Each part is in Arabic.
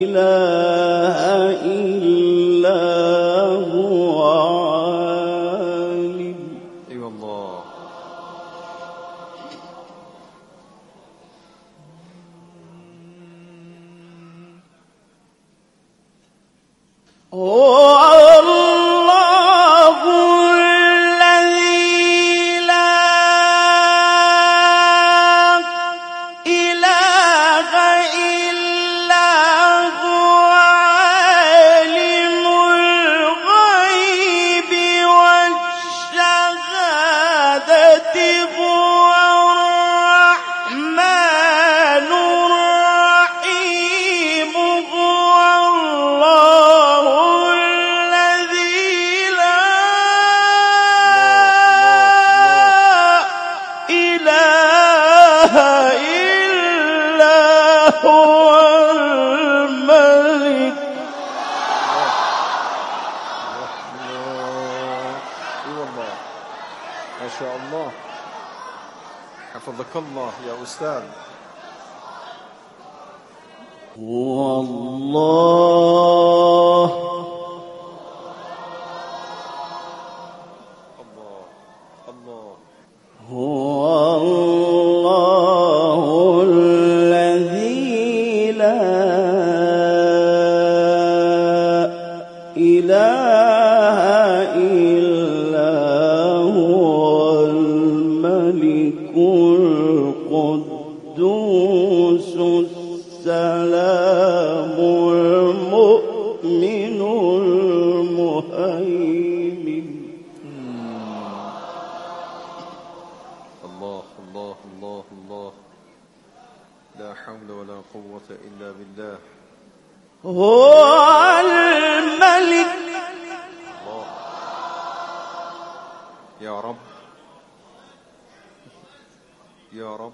إله إلا هو عالم. أي والله. هو ما شاء الله، حفظك الله يا أستاذ. هو الله. الله الله. هو الله الذي لا إله إلا هو الملك القدوس السلام المؤمن المهيمن. الله الله الله الله، لا حول ولا قوة إلا بالله. هو الملك. الله يا رب يا رب.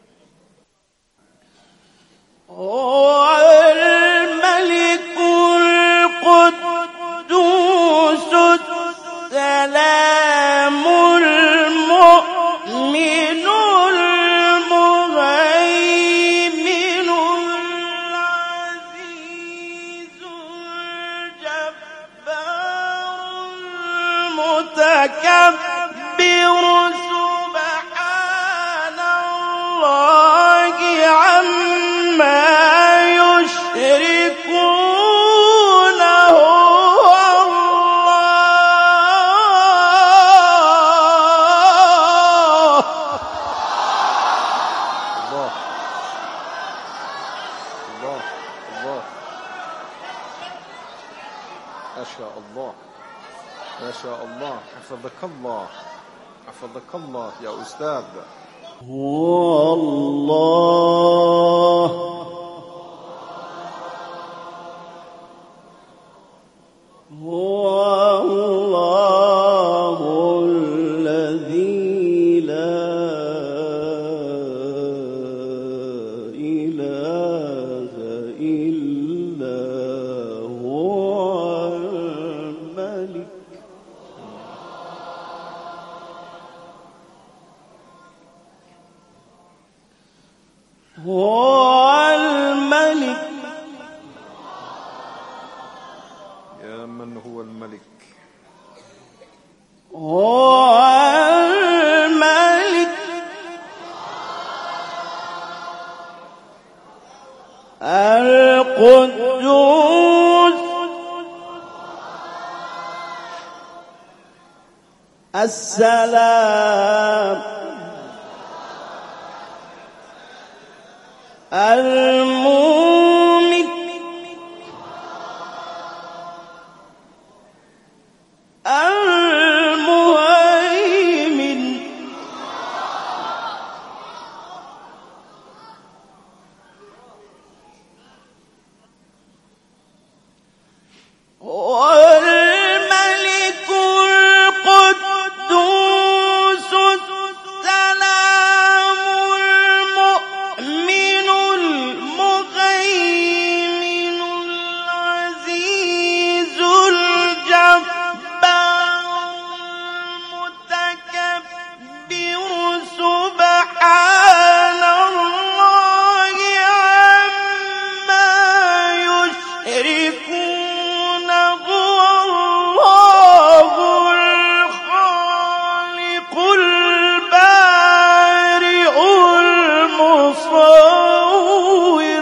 هو الملك القدوس السلام المؤمن المهيمن العزيز الجبار المتكبر سبحان الله عما يشركون. هو الله الله الله. ما شاء الله ما شاء الله، حفظك الله حفظك الله يا أستاذ. هو الله. هو الله الذي لا إله إلا هو الملك. هو الملك. يا من هو الملك. هو الملك القدوس السلام المؤمن المهيمن هو الملك القدوس السلام المؤمن المهيمن يشركون هو الله الخالق البارئ المصور.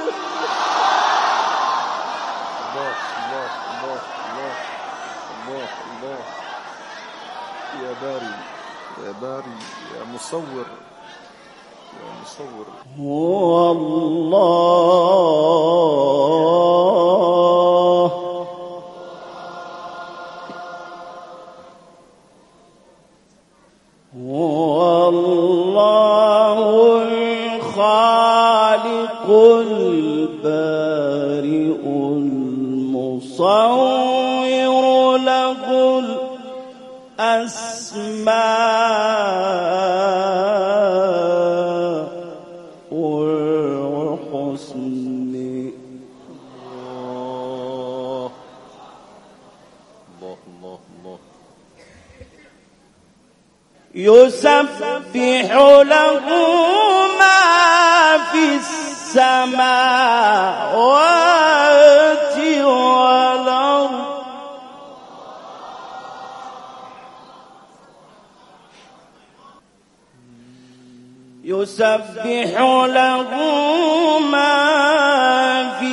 الله الله الله الله الله الله. يا باري يا باري يا مصور يا مصور. هو الله هو الله الخالق البارئ المصور له الأسماء الحسن. الله الله الله الله. يسبح له ما في السماوات والأرض يسبح له ما في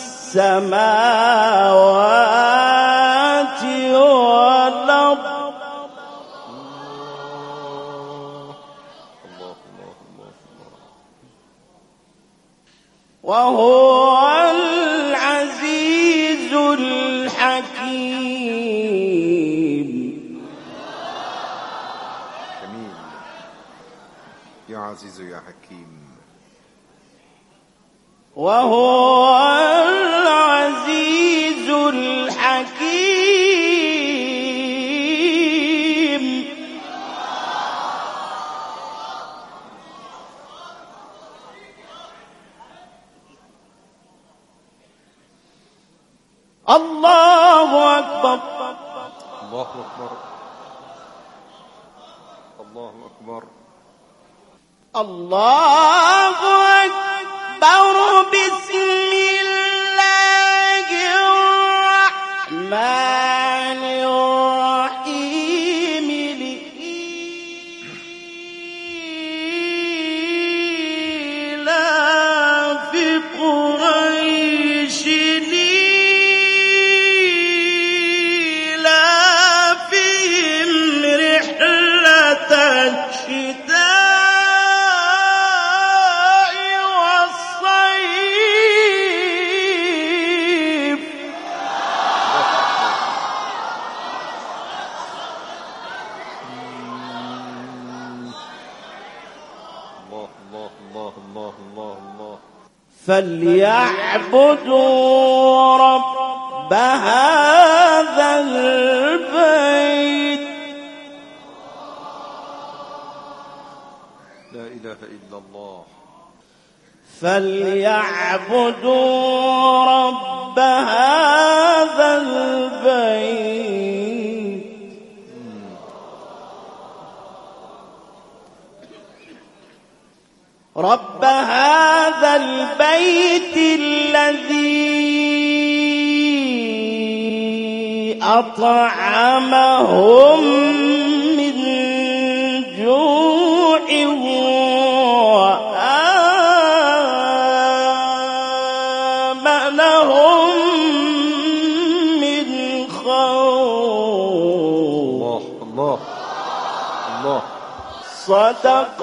السماوات والأرض وهو العزيز الحكيم. جميل. يا عزيز يا حكيم. وهو العزيز الحكيم. الله أكبر. الله أكبر. الله أكبر. الله أكبر. بسم الله الرحمن الرحيم. لإيلاف قريش فليعبدوا رب هذا البيت. لا إله إلا الله. فليعبدوا رب هذا البيت. رب هذا البيت الذي أطعمهم من جوع وآمنهم من خوف. الله الله. صدق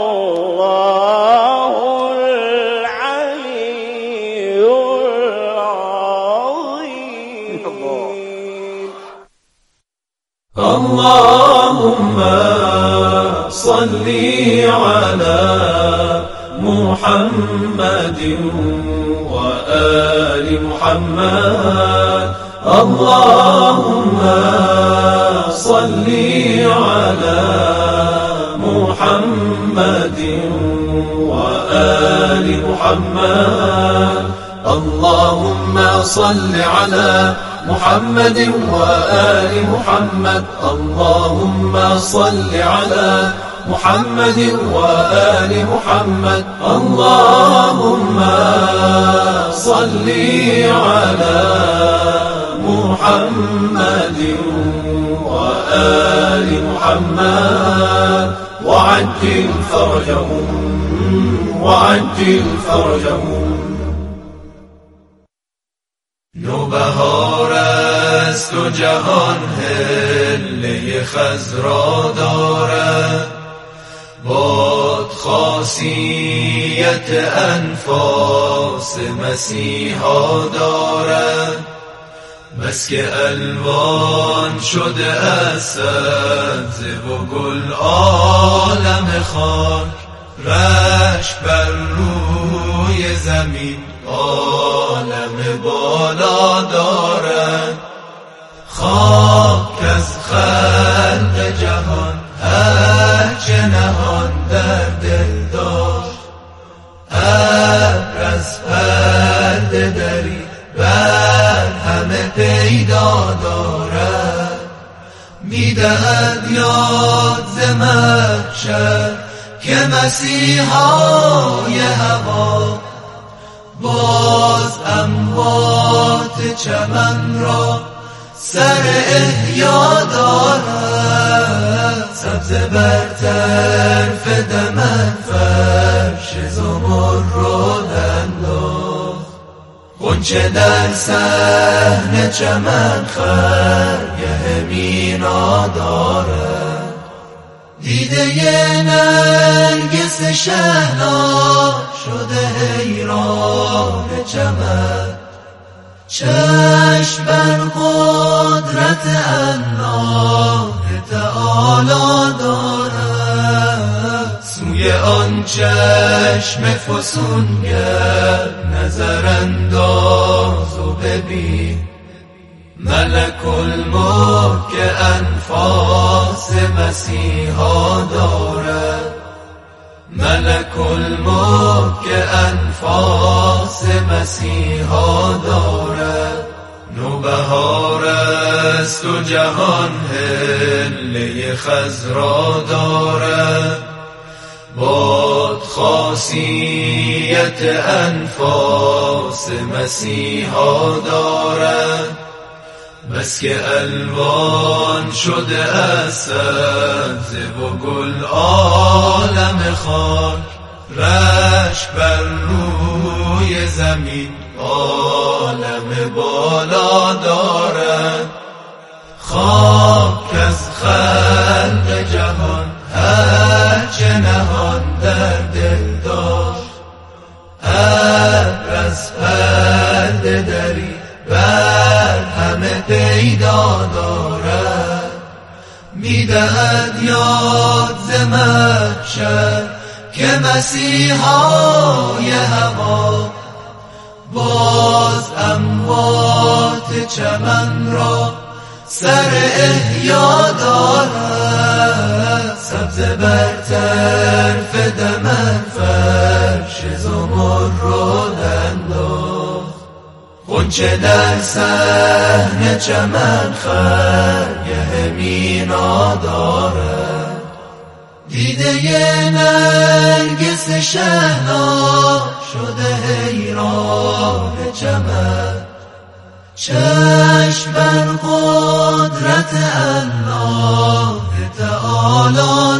الله العلي العظيم. اللهم صل على محمد وآل محمد. اللهم صل على محمد وآل محمد. اللهم صل على محمد وآل محمد. اللهم صل على محمد وآل محمد. اللهم صل على محمد وآل محمد وعجل فرجهم وعجل فرجهم. نوبهار است و جهان هله خضرا دارد، باد خاصیت انفاس مسیحا دارد. بس که الوان شده از سبزه و گل عالم خاک، رشک بر روی زمین عالم بالا دارد. خاک از خلق جهان هرچه نهان در دل داشت، ابر از پرده دری بر همه پیدا دارد. میدهد یاد ز محشر که مسیحای هوا باز اموات چمن را سر احیا دارد. سبزه بر طرف دمن فرش زمرد انداخت، غنچه در صحن چمن خرگه مینا دارد. دیده نرگس شهلا شده حیران چمن، چشم بر قدرت الله تعالی دارد. سوی آن چشم فسونگر نظر انداز و ببین، ملک الملک انفاس مسیحا دارد. ملک الملک انفاس مسیحا دارد. نوبهار است و جهان هله خضرا دارد، باد خاصیت انفاس مسیحا دارد. بس که الوان شده از سبزه و گل عالم خاک، رشک بر روی زمین عالم بالا دارد. خاک از خلق جهان هرچه نهان در دل داشت، ابر از پرده دری بر همه پیدا دارد. میدهد یاد ز محشر که مسیحای هوا باز اموات چمن را سر احیا دارد. سبزه بر طرف دمن فرش زمرد انداخت، غنچه در صحن چمن خرگه مینا دارد. دیده نرگس شهلا شده حیران چمن، چشم بر قدرت الله تعالی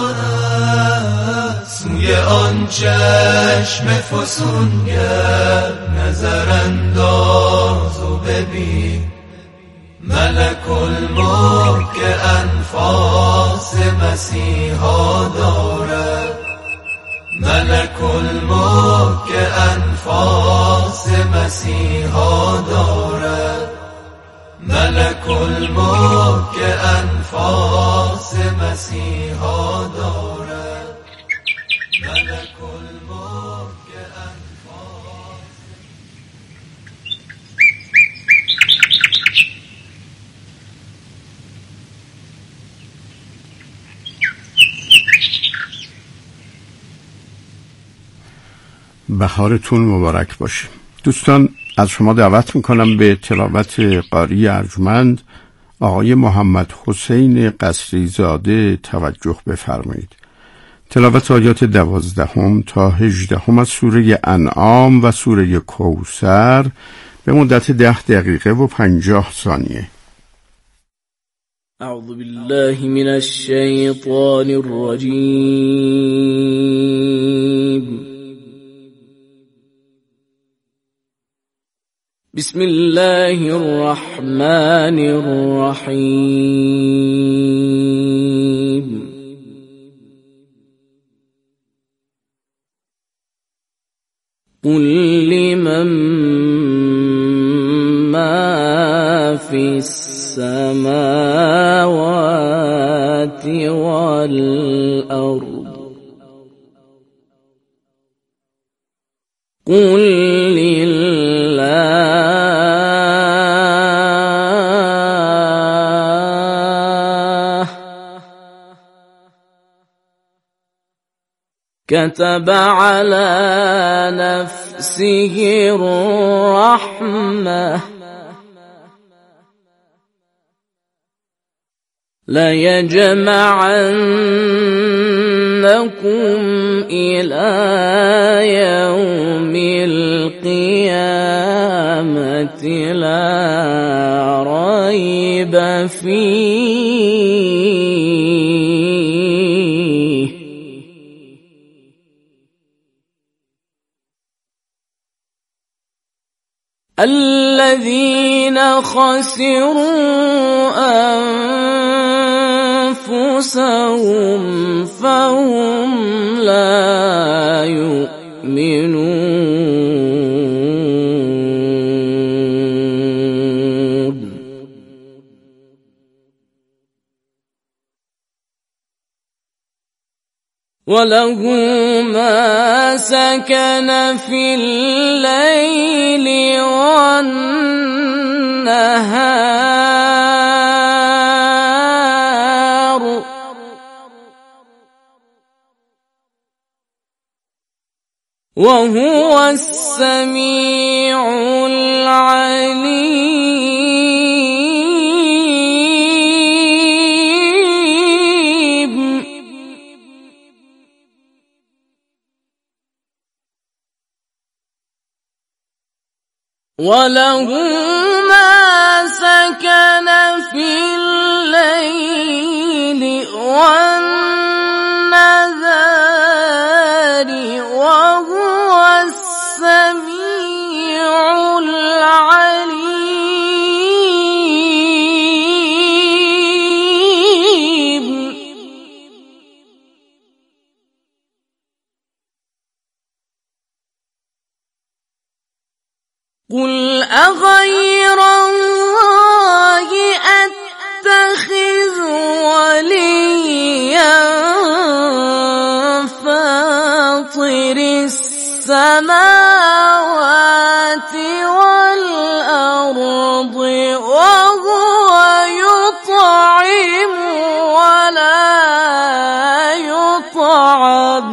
دارد. سوی آن چشم فسونگر نظر انداز و ببین، ملک الملک انفاس مسیحا دارد. ملک الملک انفاس مسیحا دارد. ملک الملک انفاس مسیحا دارد. ملک الملک انفاس. بهارتون مبارک باشه دوستان. از شما دعوت میکنم به تلاوت قاری ارجمند آقای محمد حسین قصری زاده توجه بفرمایید. تلاوت آیات 12 تا 18 از سوره انعام و سوره کوثر به مدت 10 دقیقه و 50 ثانیه. اعوذ بالله من الشیطان الرجیم. بسم الله الرحمن الرحیم. قل لمن ما في السماوات والأرض قل لله كتب على نفسه الرحمة ليجمعنكم إلى يوم القيامة لا ريب فيه الذين خسروا أنفسهم فهم لا يؤمنون وله ما سكن في الليل والنهار وهو السميع العليم. وله ما سكن في الليل والنهار وهو السميع العليم. قل أغير الله أتخذ وليا فاطر السماوات والأرض وهو يطعم ولا يطعم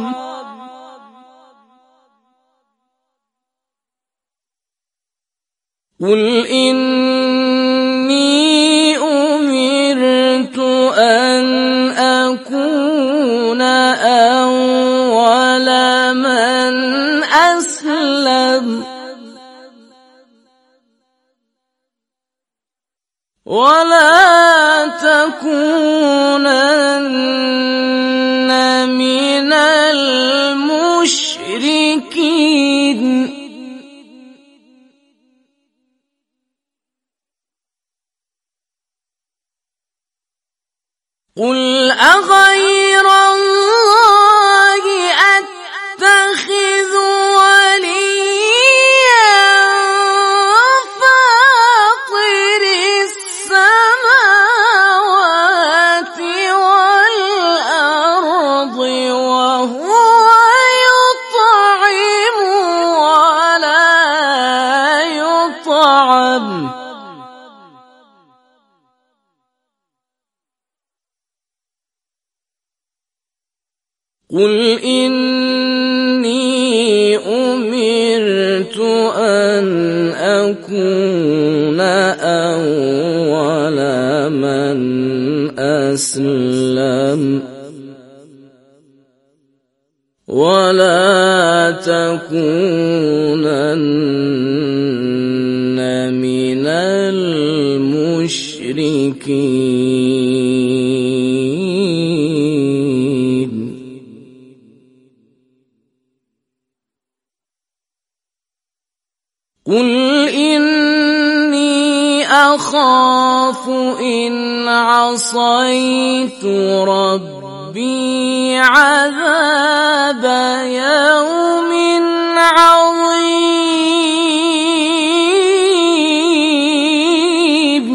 قل إني أمرت أن أكون أول من أسلم ولا تكونن من المشركين. قل أغير الله أتخذ وليا فاطر السماوات والأرض وهو يطعم ولا يطعم قل إني أمرت أن أكون أول من أسلم ولا تكونن المشركين قل إني أخاف إن عصيت ربي عذاب يوم عظيم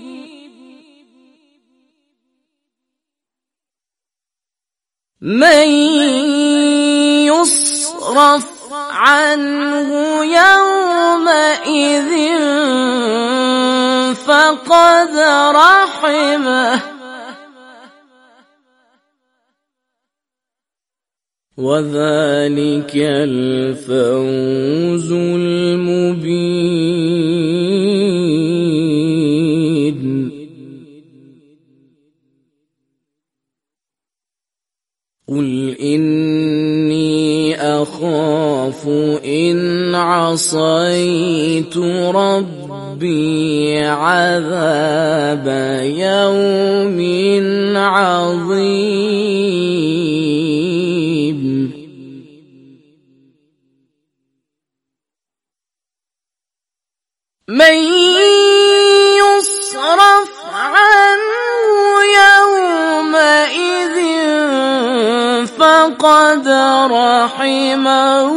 من يصرف عنه يومئذ فقد رحمه وذلك الفوز المبين قل إني أخاف إن عصيت ربي عذاب يوم عظيم من يصرف عنه يومئذ فقد رحمه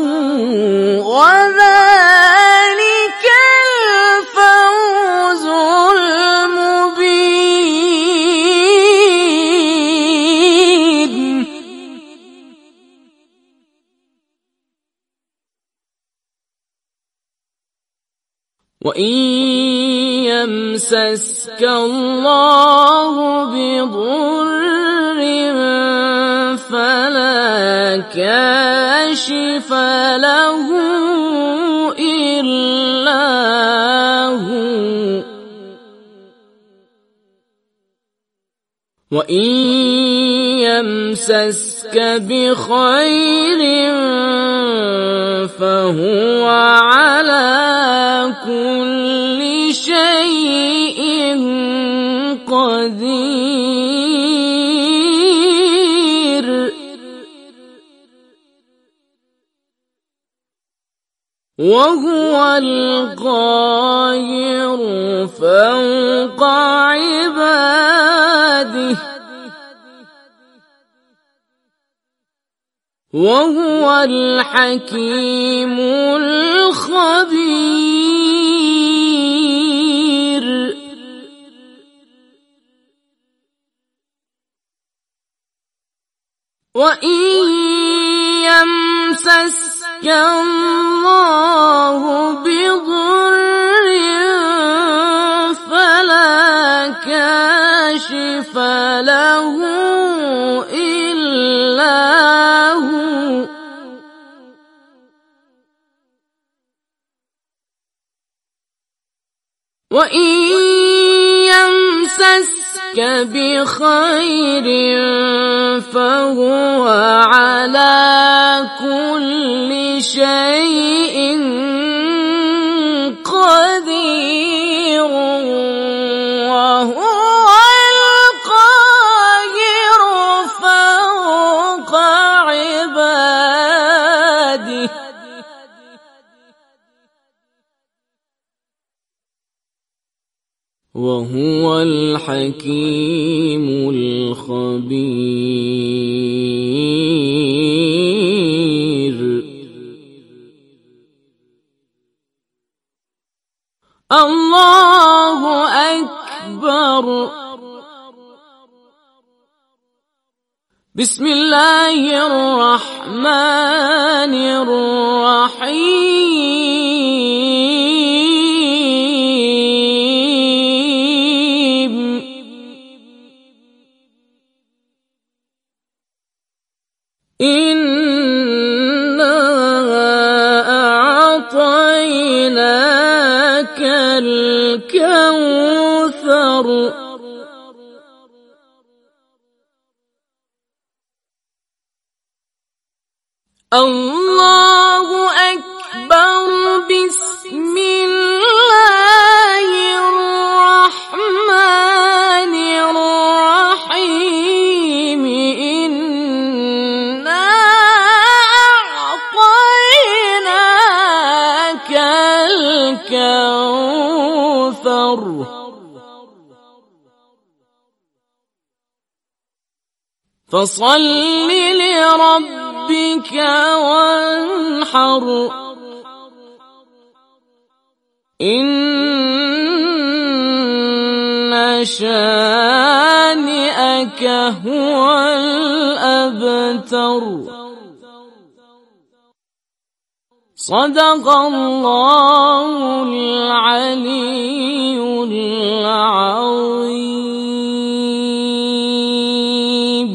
وذلك الفوز المبين وإن يمسسك الله بضر فلا كاشف له إلا هو وإن يمسسك بخير فهو على كل شيء قدير وهو القاهر فوق عباده وهو الحكيم الخبير وإن يمسسك الله بضر فلا كاشف له إلا هو وإن يمسسك بخير فهو على كل شيء قدير وهو القاهر فوق عباده وهو الحكيم الخبير الله أكبر بسم الله الرحمن الرحيم إنا أعطيناك الكوثر الله أكبر بسم الله كوثر فصل لربك وانحر إن شانئك هو الأبتر صدق الله العلي العظيم.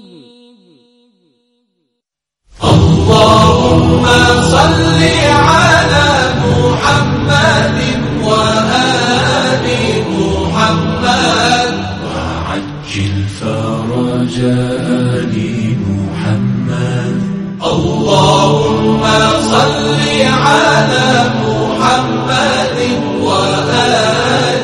اللهم صل على محمد وآل محمد وعجل فرج آل محمد. اللهم صل على محمد وآل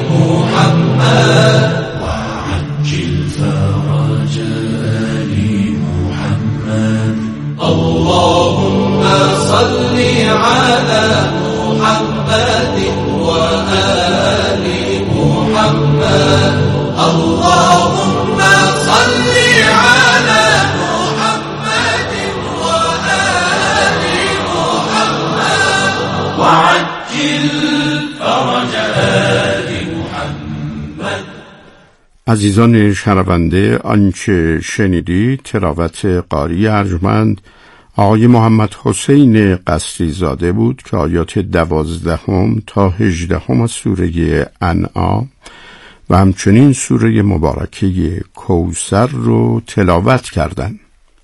محمد وعجل فرج آل محمد. اللهم صل على محمد وآل محمد. اللهم صل على محمد وآل محمد وعجل فرج آل محمد. عزیزان شنونده، آنچه شنیدید تلاوت قاری ارجمند آقای محمد حسین قصری زاده بود که آیات 12 تا 18 از سوره انعام و همچنین سوره مبارکه کوثر رو تلاوت کردند.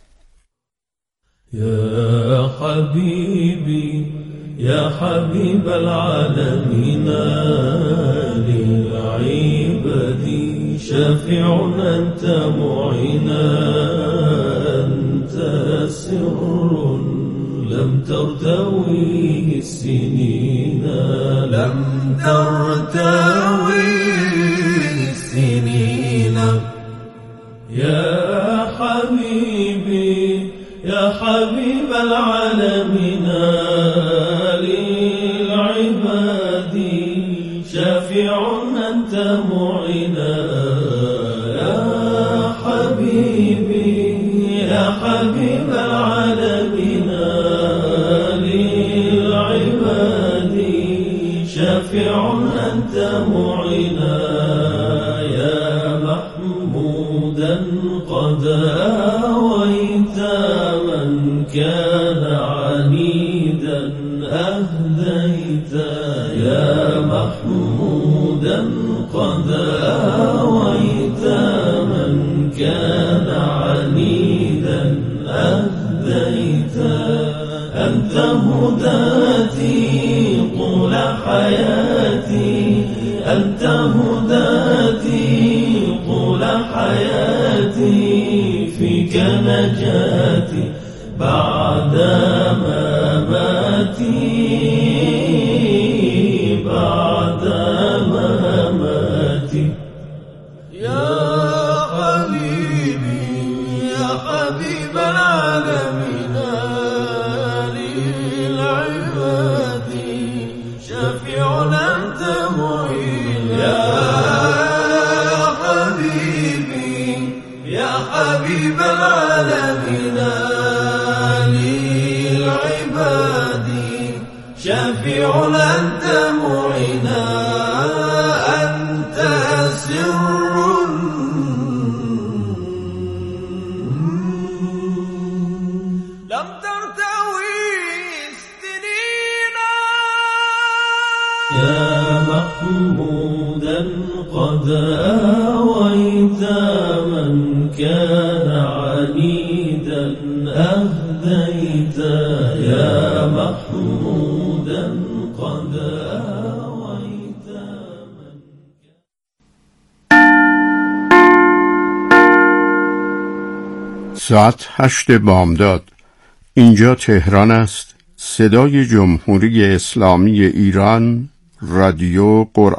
یا حبیبی یا حبیب العالمین للعبادی شفیع انت معینا انت سر لم ترتويه السنين لم ترتويه السنين. يا حبيبي يا حبيب العالمين للعباد شفيع أنت معينا. يا حبيبي يا حبيب العالمين للعباد شفيع أنت معينا. يا محمودا قد آويت من كان عنيدا أهديت. يا محمودا قد آويت من كان عنيدا أهديت. أنت هداتي طول حياتي أنت هداتي طول حياتي فيك نجاتي بعد مماتي بعد مماتي. يا حبيبي يا حبيب العالمين للعباد شفيع أنت معين. يا حبيبي يا حبيب العالمين للعباد شفيع أنت معينا. أنت سر لم ترتوي السنين. يا محمودا قد آويت من كان عنيدا أهديت. يا محمودا قد آويت من ساعت 8 بامداد. اینجا تهران است. صدای جمهوری اسلامی ایران، رادیو قرآن